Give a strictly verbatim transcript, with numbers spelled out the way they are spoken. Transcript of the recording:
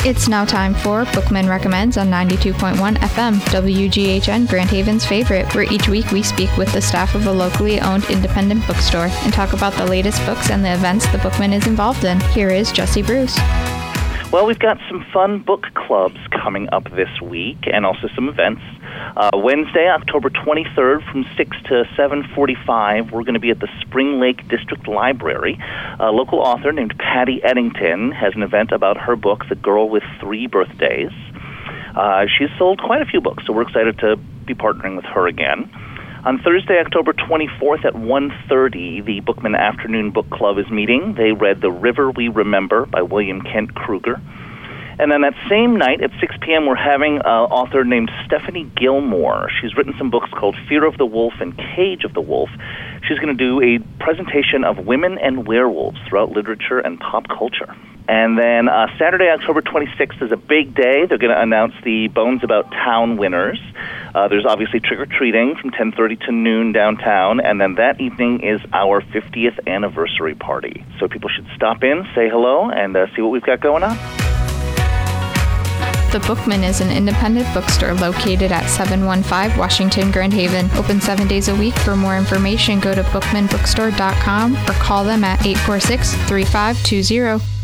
It's now time for Bookman Recommends on ninety-two point one F M, W G H N Grand Haven's favorite, where each week we speak with the staff of a locally owned independent bookstore and talk about the latest books and the events the Bookman is involved in. Here is Jesse Bruce. Well, we've got some fun book clubs coming up this week and also some events. Uh, Wednesday, October twenty-third, from six to seven forty-five, we're going to be at the Spring Lake District Library. A local author named Patty Eddington has an event about her book, The Girl with Three Birthdays. Uh, she's sold quite a few books, so we're excited to be partnering with her again. On Thursday, October twenty-fourth at one thirty, the Bookman Afternoon Book Club is meeting. They read The River We Remember by William Kent Kruger. And then that same night at six p.m., we're having an author named Stephanie Gilmore. She's written some books called Fear of the Wolf and Cage of the Wolf. She's going to do a presentation of women and werewolves throughout literature and pop culture. And then uh, Saturday, October twenty-sixth is a big day. They're going to announce the Bones About Town winners. Uh, there's obviously trick-or-treating from ten thirty to noon downtown, and then that evening is our fiftieth anniversary party. So people should stop in, say hello, and uh, see what we've got going on. The Bookman is an independent bookstore located at seven one five Washington Grand Haven. Open seven days a week. For more information, go to bookman bookstore dot com or call them at eight four six, three five two zero.